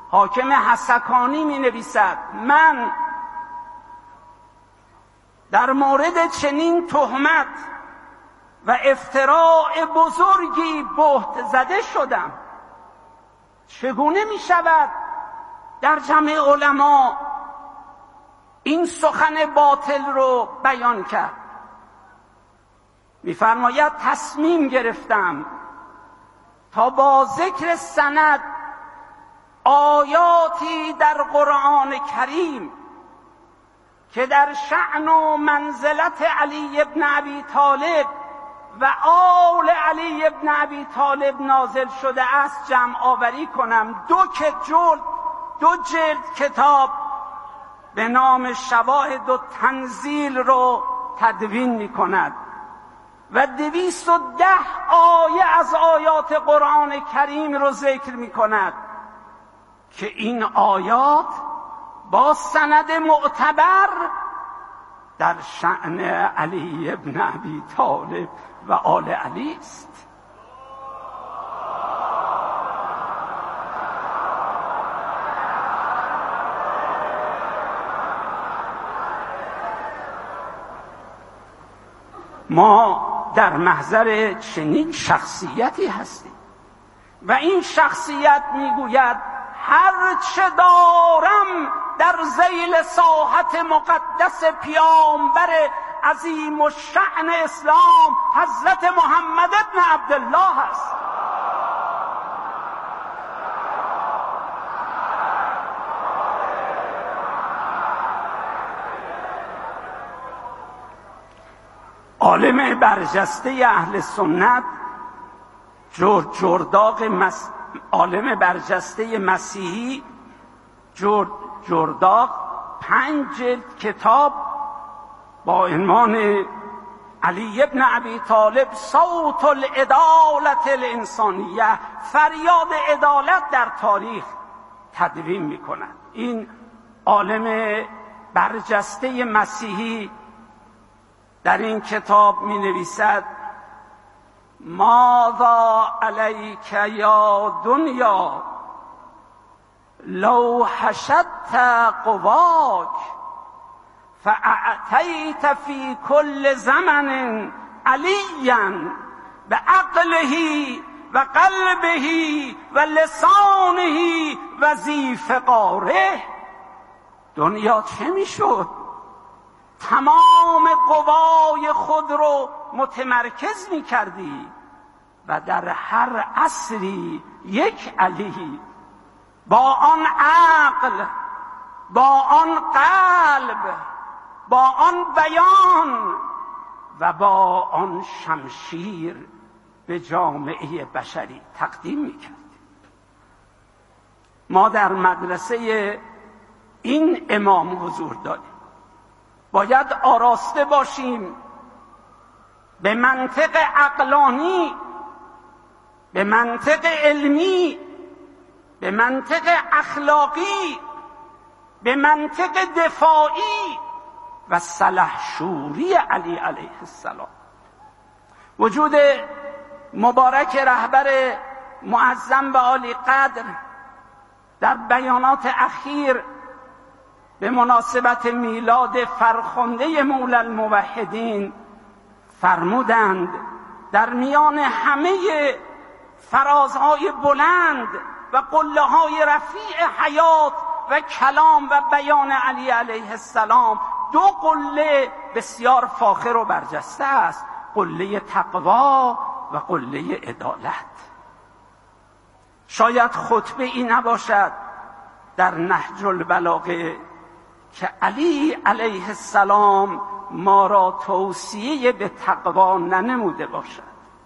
حاکم حسکانی می نویسد من در مورد چنین تهمت و افتراء بزرگی بهت زده شدم. چگونه می شود در جمع علما این سخن باطل رو بیان کرد؟ می‌فرماید تصمیم گرفتم تا با ذکر سند آیاتی در قرآن کریم که در شأن و منزلت علی ابن ابی طالب و آل علی ابن ابی طالب نازل شده است جمع آوری کنم. دو جلد کتاب به نام شواهد و تنزیل رو تدوین می کند و 210 آیه از آیات قرآن کریم رو ذکر می کند که این آیات با سند معتبر در شأن علی ابن ابی طالب و آل علی است. ما در محضر چنین شخصیتی هستیم و این شخصیت میگوید هر چه دارم در ذیل ساحت مقدس پیامبر عظیم الشأن اسلام حضرت محمد ابن عبدالله است. عالم برجسته اهل سنت عالم برجسته مسیحی جرداق 5 جلد کتاب با عنوان علی ابن ابی طالب صوت العدالت الانسانیه، فریاد عدالت در تاریخ، تدوین می‌کند. این عالم برجسته مسیحی در این کتاب می نویسد ماذا علیک یا دنیا لو حشدت قواک فاعطیت فی کل زمن علیا بعقله و قلبه و لسانه و ذی فقاره. دنیا چه می شد؟ تمام قوای خود رو متمرکز می کردی و در هر عصری یک علی با آن عقل، با آن قلب، با آن بیان و با آن شمشیر به جامعه بشری تقدیم می کردی. ما در مدرسه این امام حضور داریم. باید آراسته باشیم به منطق عقلانی، به منطق علمی، به منطق اخلاقی، به منطق دفاعی و سلحشوری علی علیه السلام. وجود مبارک رهبر معظم و عالی قدر در بیانات اخیر به مناسبت میلاد فرخنده مولا الموحدین فرمودند در میان همه فرازهای بلند و قله‌های رفیع حیات و کلام و بیان علی علیه السلام 2 قله بسیار فاخر و برجسته است: قله تقوا و قله عدالت. شاید خطبه ای نباشد در نهج البلاغه که علی علیه السلام ما را توصیه به تقوا ننموده باشد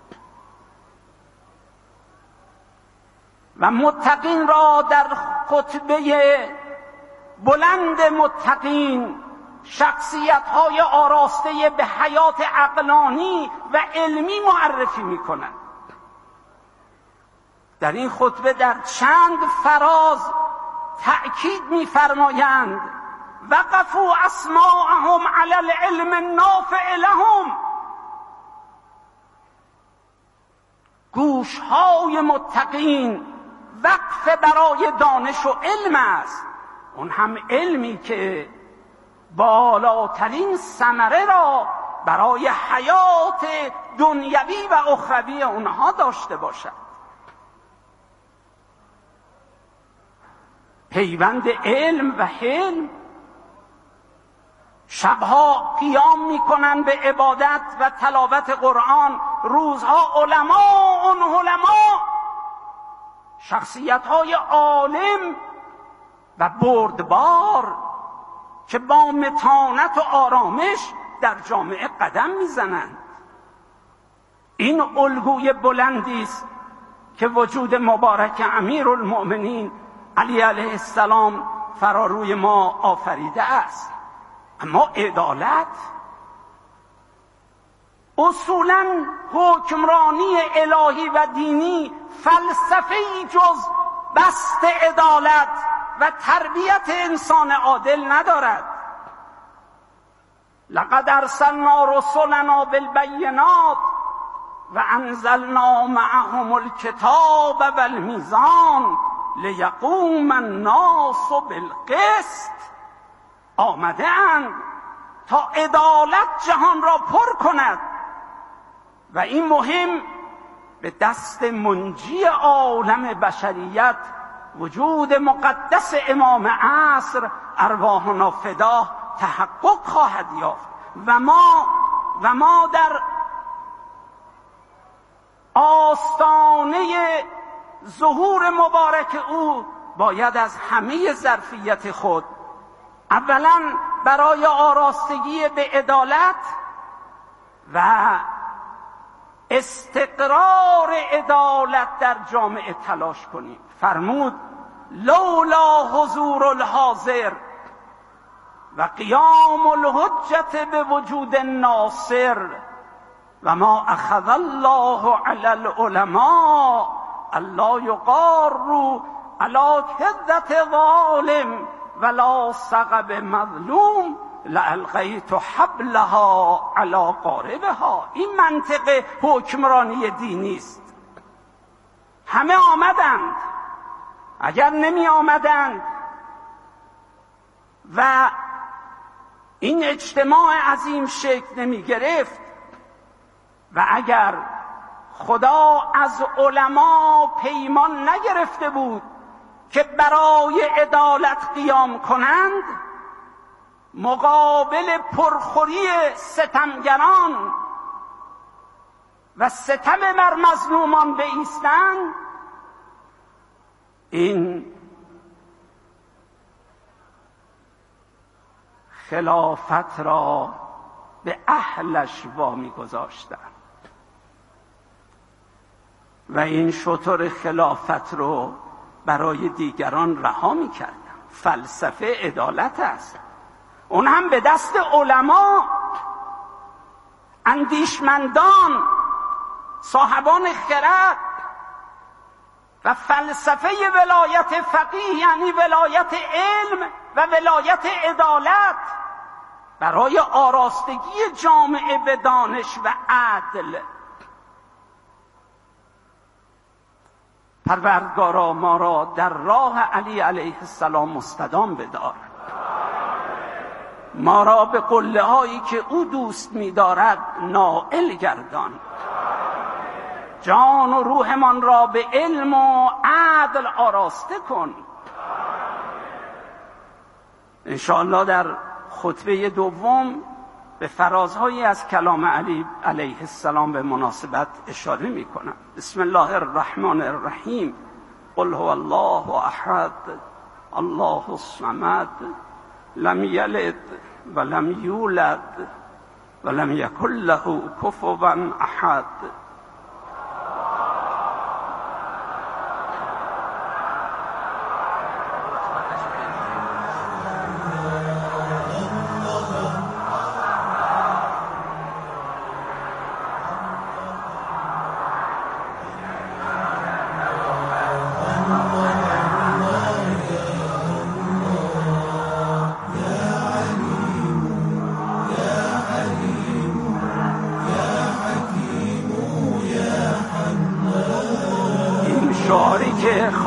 و متقین را در خطبه بلند متقین شخصیت‌های آراسته به حیات عقلانی و علمی معرفی می‌کند. در این خطبه در چند فراز تأکید می‌فرمایند وقفوا اسماعهم علی العلم النافع لهم. گوش‌های متقین وقف برای دانش و علم است، اون هم علمی که بالاترین ثمره را برای حیات دنیوی و اخروی اونها داشته باشد. پیوند علم و حلم، شبها قیام میکنن به عبادت و تلاوت قرآن، روزها علما، شخصیت‌های عالم و بردبار که با متانت و آرامش در جامعه قدم میزنند. این الگوی بلندی است که وجود مبارک امیرالمؤمنین علی علیه السلام فراروی ما آفریده است. اما عدالت، اصولاً حکمرانی الهی و دینی فلسفه‌ای جز بست عدالت و تربیت انسان عادل ندارد. لقد ارسلنا رسلنا بالبینات و انزلنا معهم الکتاب والمیزان لیقوم الناس بالقسط. آمده اند تا عدالت جهان را پر کند و این مهم به دست منجی عالم بشریت، وجود مقدس امام عصر ارواحنا فداه، تحقق خواهد یافت و ما در آستانه ظهور مبارک او باید از همه ظرفیت خود، اولا برای آراستگی به عدالت و استقرار عدالت در جامعه تلاش کنیم. فرمود لولا حضور الحاضر و قیام الحجت به وجود الناصر و ما اخذ الله علی العلماء الا یقاروا علی کدة ظالم ولا ثغب مظلوم لالقیت حبلها علی قاربها. این منطق حکمرانی دینی است. همه آمدند، اگر نمی آمدند و این اجتماع عظیم شکل نمی گرفت و اگر خدا از علما پیمان نگرفته بود که برای عدالت قیام کنند، مقابل پرخوری ستمگران و ستم بر مظلومان بایستند، این خلافت را به اهلش وامی گذاشتند و این شتر خلافت رو برای دیگران رها می‌کردند. فلسفه عدالت است، اون هم به دست علما، اندیشمندان، صاحبان خرد. و فلسفه ولایت فقیه یعنی ولایت علم و ولایت عدالت برای آراستگی جامعه به دانش و عدل. پروردگارا ما را در راه علی علیه السلام مستدام بدار، ما را به قله هایی که او دوست می‌دارد نائل گردان، جان و روحمان را به علم و عدل آراسته کن. انشاءالله در خطبه دوم به فرازهایی از کلام علی علیه السلام به مناسبت اشاره می‌کنم. بسم الله الرحمن الرحیم. قل هو الله احد الله الصمد لم یلد ولم یولد ولم یکن له کفوا احد.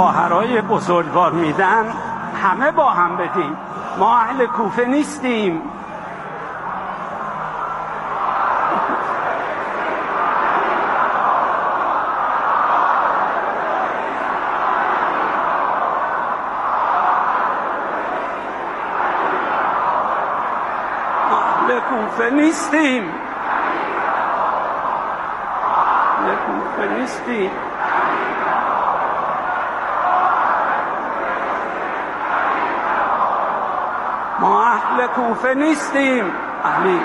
خواهرای بزرگوار میدن همه با هم بدیم. ما اهل کوفه نیستیم. اهل کوفه نیستیم. اهل کوفه نیستیم. ما اهل کوفه نیستیم. علی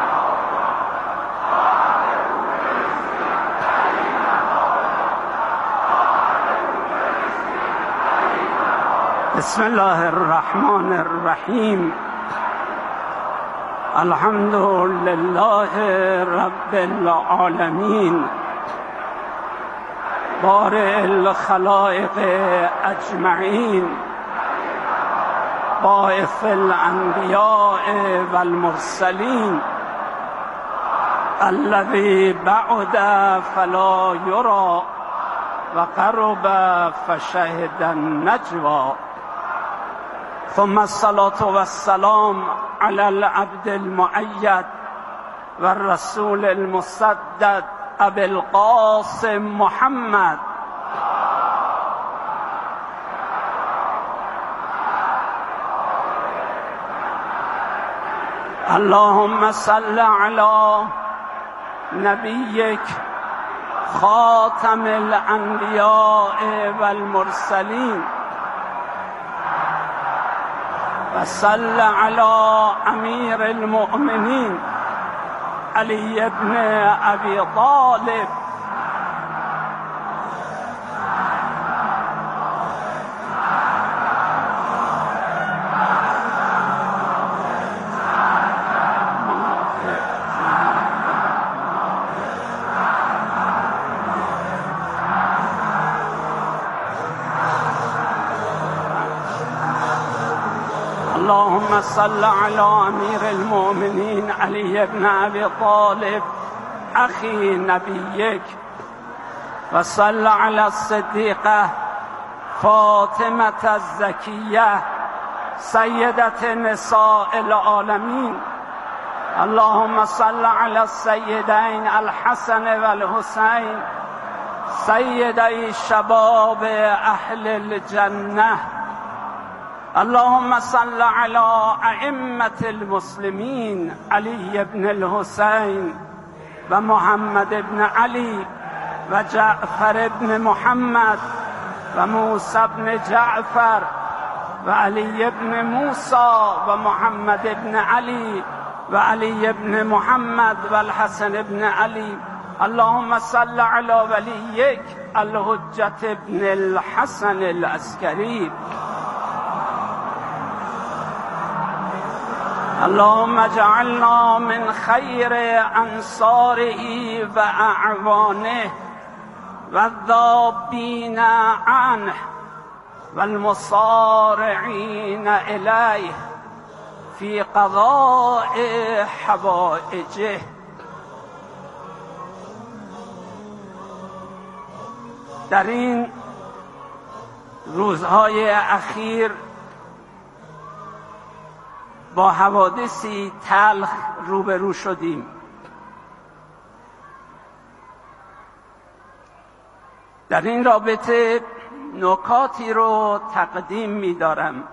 بسم الله الرحمن الرحیم. الحمد لله رب العالمین بارئ الخلائق اجمعین باعث الانبیاء والمرسلین الذی بعد فلا یری و قرب فشهد النجوى ثم الصلاة والسلام على العبد المؤید والرسول المسدد ابي القاسم محمد اللهم صل على نبيك خاتم الأنبياء والمرسلين وصل على أمير المؤمنين علي بن أبي طالب اللهم صل على أمير المؤمنين علي بن أبي طالب أخي نبيك وصل على الصديقة فاطمة الزكية سيدة نساء العالمين اللهم صل على السيدين الحسن والحسين سيدي شباب أهل الجنة اللهم صل على أئمة المسلمين علي بن الحسين ومحمد بن علي وجعفر بن محمد وموسى بن جعفر وعلي بن موسى ومحمد بن علي وعلي بن محمد والحسن بن علي اللهم صل على وليك الحجة بن الحسن العسكري اللهم اجعلنا من خير أنصاره وأعوانه والذابين عنه والمصارعين إليه في قضاء حوائجه. در این روزهای اخیر با حوادثی تلخ روبرو شدیم. در این رابطه نکاتی رو تقدیم می دارم.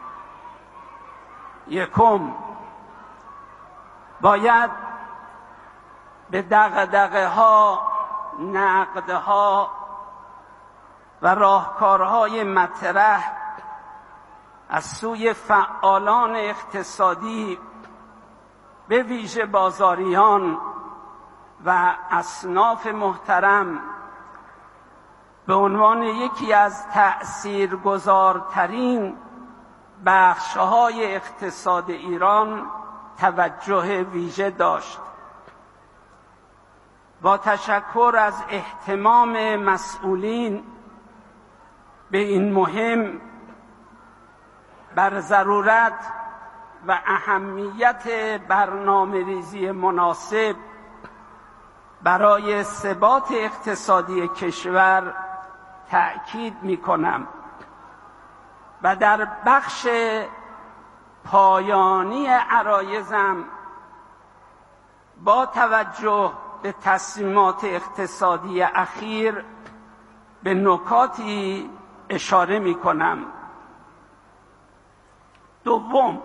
یکم، باید به دغدغه ها، نقدها و راهکارهای مطرح از سوی فعالان اقتصادی به ویژه بازاریان و اصناف محترم به عنوان یکی از تأثیرگذارترین بخش‌های اقتصاد ایران توجه ویژه داشت. با تشکر از اهتمام مسئولین به این مهم بر ضرورت و اهمیت برنامه‌ریزی مناسب برای ثبات اقتصادی کشور تأکید می‌کنم. و در بخش پایانی عرایزم با توجه به تصمیمات اقتصادی اخیر به نکاتی اشاره می کنم. دوم،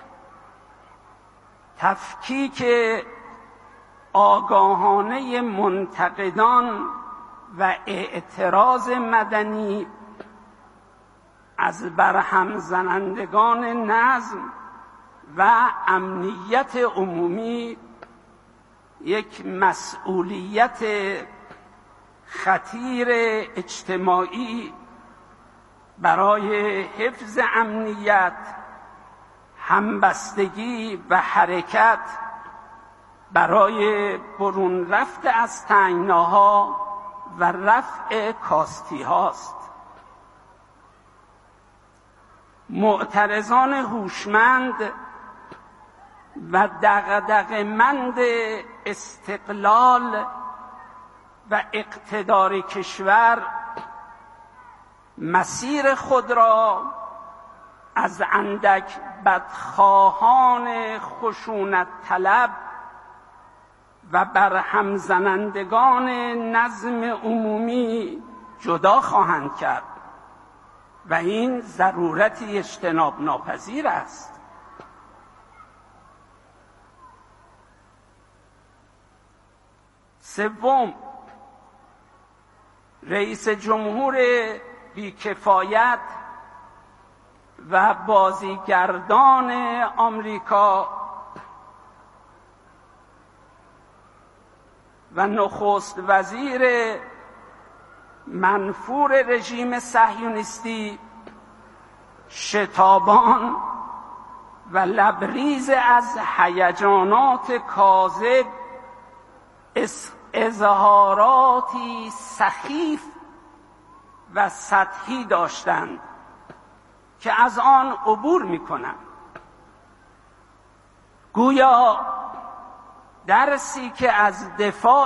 تفکیک آگاهانه منتقدان و اعتراض مدنی از برهم زنندگان نظم و امنیت عمومی یک مسئولیت خطیر اجتماعی برای حفظ امنیت، همبستگی و حرکت برای برون رفت از تنگناها و رفع کاستی هاست. معترضان هوشمند و دغدغه‌مند استقلال و اقتدار کشور مسیر خود را از اندک بدخواهان خشونت طلب و برهم زنندگان نظم عمومی جدا خواهند کرد و این ضرورتی اجتناب ناپذیر است. سوم، رئیس جمهور بیکفایت و بازیگردان آمریکا و نخست وزیر منفور رژیم صهیونیستی شتابان و لبریز از هیجانات کاذب اظهاراتی سخیف و سطحی داشتند که از آن عبور می‌کنم. گویا درسی که از دفاع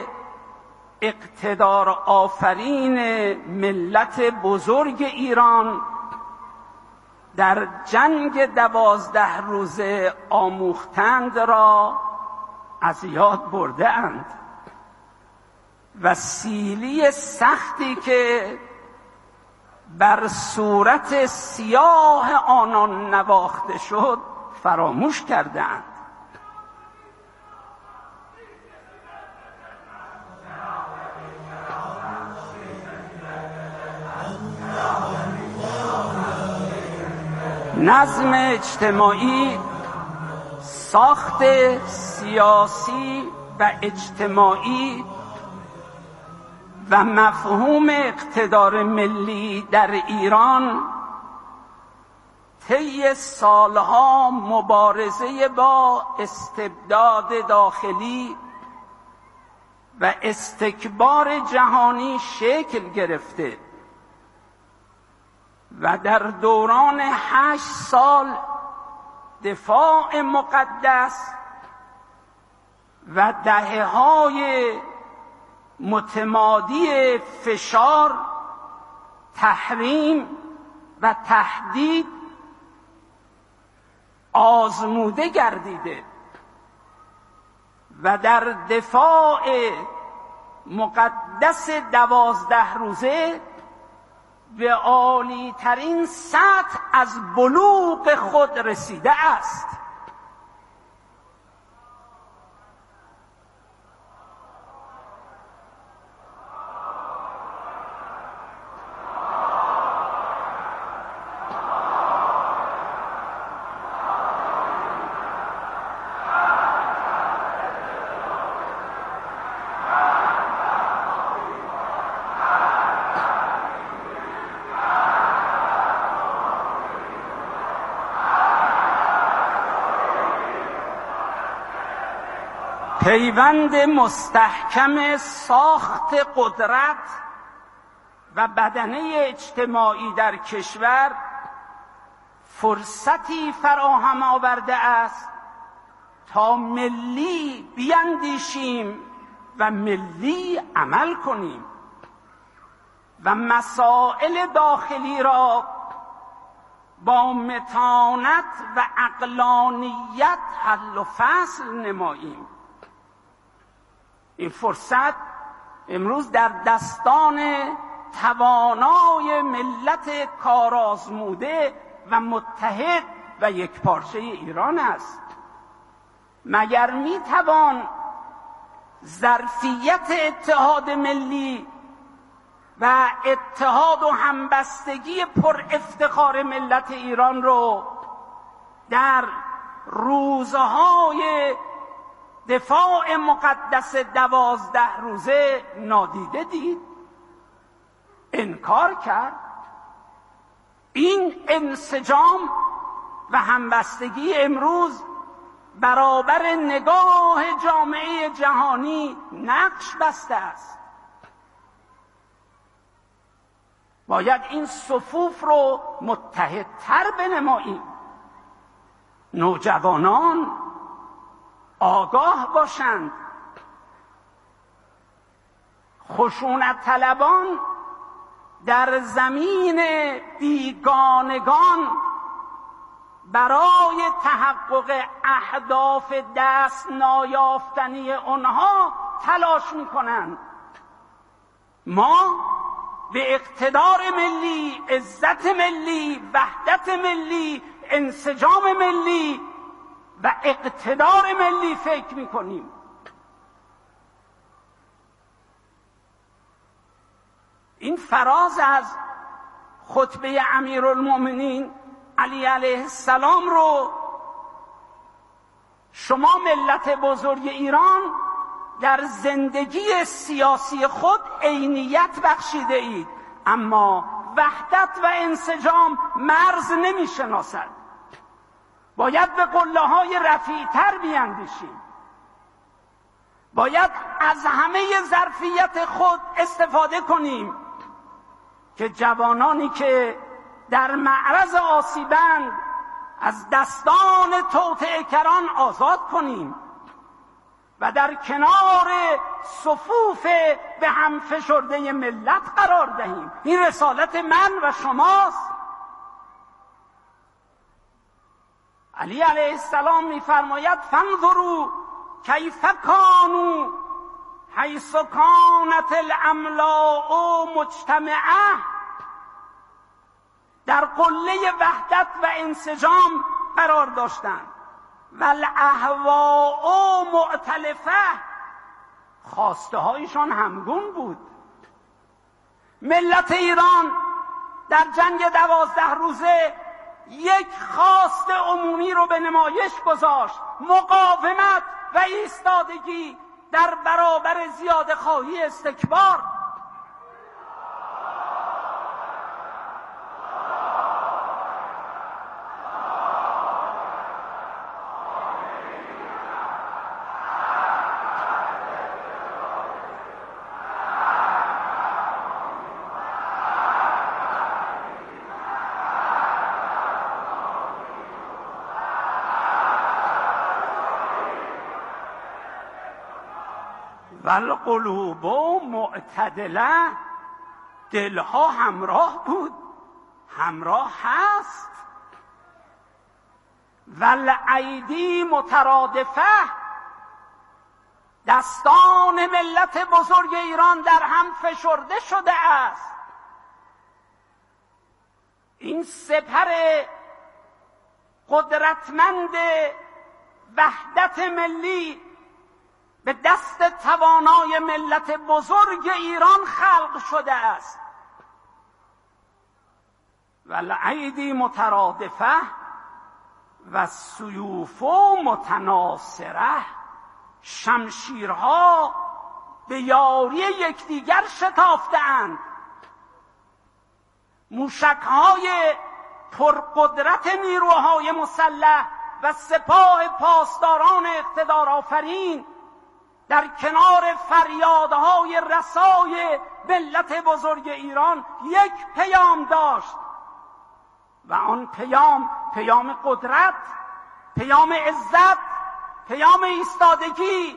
اقتدار آفرین ملت بزرگ ایران در جنگ 12 روزه آموختند را از یاد برده اند و سیلی سختی که بر صورت سیاه آنان نواخته شد فراموش کردند. نظم اجتماعی، ساخت سیاسی و اجتماعی و مفهوم اقتدار ملی در ایران طی سالها مبارزه با استبداد داخلی و استکبار جهانی شکل گرفته و در دوران 8 سال دفاع مقدس و دهه‌های متمادی فشار، تحریم و تهدید آزموده گردیده و در دفاع مقدس 12 روزه به عالی ترین سطح از بلوغ خود رسیده است. پیوند مستحکم ساخت قدرت و بدنه اجتماعی در کشور فرصتی فراهم آورده است تا ملی بیندیشیم و ملی عمل کنیم و مسائل داخلی را با متانت و عقلانیت حل و فصل نماییم. این فرصت امروز در دستان توانای ملت کارآزموده و متحد و یکپارچه ایران است. مگر میتوان ظرفیت اتحاد ملی و اتحاد و همبستگی پر افتخار ملت ایران رو در روزهای دفاع مقدس 12 روزه نادیده دید؟ انکار کرد. این انسجام و همبستگی امروز برابر نگاه جامعه جهانی نقش بسته است. باید این صفوف رو متحدتر بنماییم. نوجوانان آگاه باشند. خشونت طلبان در زمین بیگانگان برای تحقق اهداف دست نایافتنی آنها تلاش می‌کنند. ما به اقتدار ملی، عزت ملی، وحدت ملی، انسجام ملی و اقتدار ملی فکر می‌کنیم. این فراز از خطبه امیرالمومنین علی علیه السلام رو شما ملت بزرگ ایران در زندگی سیاسی خود عینیت بخشیده اید، اما وحدت و انسجام مرز نمی شناسد. باید به قله‌های رفیع‌تر بیاندیشیم. باید از همه ظرفیت خود استفاده کنیم که جوانانی که در معرض آسیبند از دستان توطئه‌گران آزاد کنیم و در کنار صفوف به هم فشرده ملت قرار دهیم. این رسالت من و شماست. علی علیه السلام می‌فرماید فانظروا کیف کانوا حیث کانت الاملاء مجتمعه. در قله وحدت و انسجام قرار داشتند و الاهواء مؤتلفه. خواسته هایشان همگون بود. ملت ایران در جنگ 12 روزه یک خواست عمومی رو به نمایش گذاشت: مقاومت و ایستادگی در برابر زیادخواهی استکبار. والقلوب معتدله. دلها همراه بود، همراه هست. والایدی مترادفه. دستان ملت بزرگ ایران در هم فشرده شده است. این سپر قدرتمند وحدت ملی به دست توانای ملت بزرگ ایران خلق شده است. والایدی مترادفه و السیوف متناصره. شمشیرها به یاری یکدیگر شتافته‌اند. موشک‌های پرقدرت نیروهای مسلح و سپاه پاسداران اقتدار آفرین در کنار فریادهای رسای ملت بزرگ ایران یک پیام داشت و آن پیام قدرت، پیام عزت، پیام ایستادگی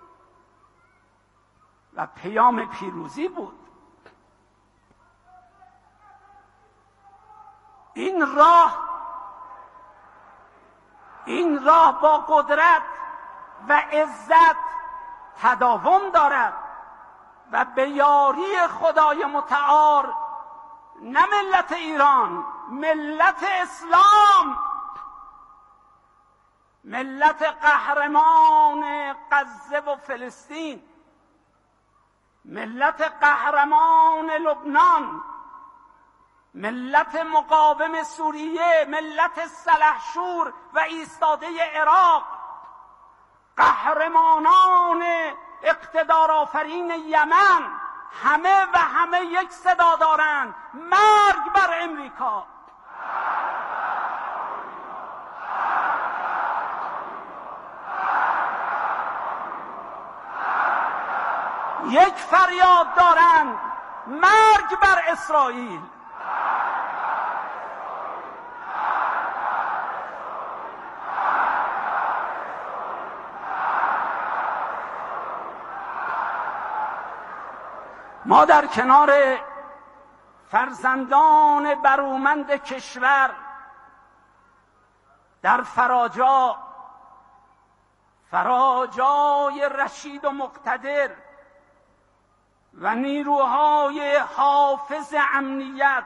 و پیام پیروزی بود. این راه این راه با قدرت و عزت تداوم دارد و به یاری خدای متعال نه ملت ایران، ملت اسلام، ملت قهرمان غزه و فلسطین، ملت قهرمان لبنان، ملت مقاوم سوریه، ملت سلحشور و ایستاده عراق، قهرمانان اقتدارآفرین یمن، همه یک صدا دارند: مرگ بر امریکا. یک فریاد دارند: مرگ بر اسرائیل. ما در کنار فرزندان برومند کشور در فراجای رشید و مقتدر و نیروهای حافظ امنیت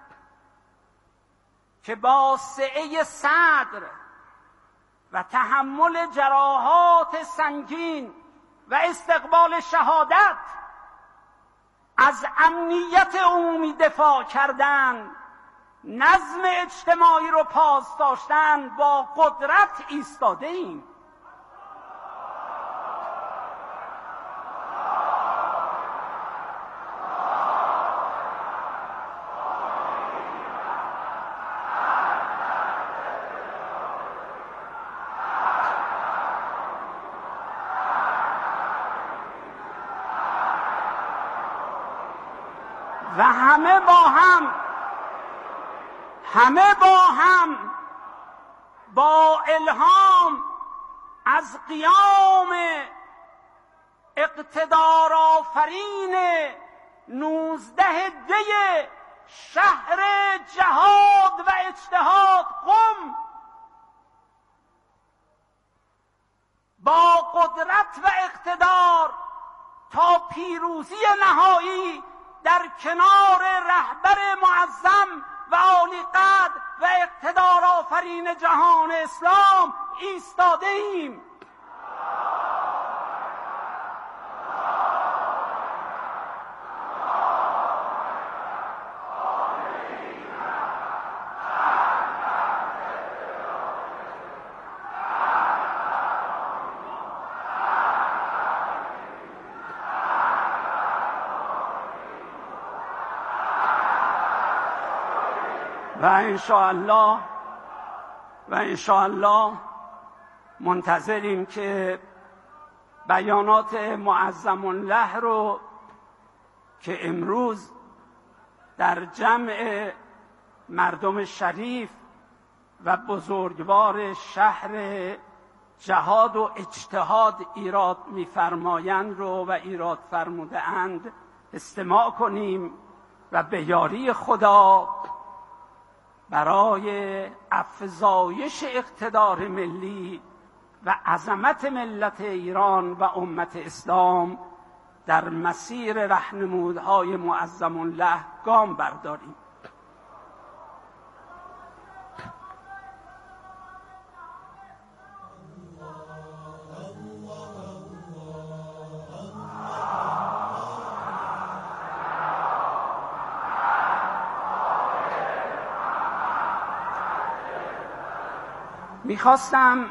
که با سعه صدر و تحمل جراحات سنگین و استقبال شهادت از امنیت عمومی دفاع کردند، نظم اجتماعی رو پاس داشتن، با قدرت ایستاده ایم. و همه با هم با الهام از قیام اقتدارآفرین 19 دی شهر جهاد و اجتهاد قم با قدرت و اقتدار تا پیروزی نهایی در کنار رهبر معظم و عالیقدر و اقتدارآفرین جهان اسلام ایستاده ایم. و انشاءالله منتظریم که بیانات معظم الله رو که امروز در جمع مردم شریف و بزرگوار شهر جهاد و اجتهاد ایراد می‌فرمایند رو و ایراد فرموده اند استماع کنیم و به یاری خدا برای افزایش اقتدار ملی و عظمت ملت ایران و امت اسلام در مسیر راهنمودهای معظم الله گام برداریم. میخواستم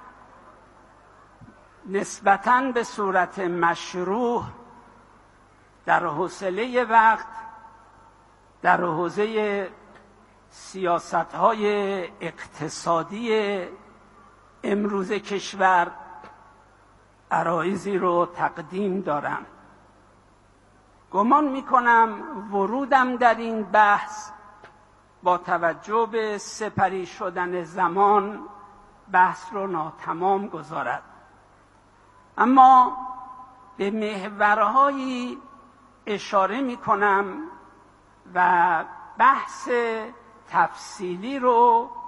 نسبتاً به صورت مشروع در حوصله وقت در حوزه سیاست‌های اقتصادی امروز کشور عرایضی رو تقدیم دارم. گمان میکنم ورودم در این بحث با توجه به سپری شدن زمان بحث رو ناتمام گذارد، اما به محورهایی اشاره میکنم و بحث تفصیلی رو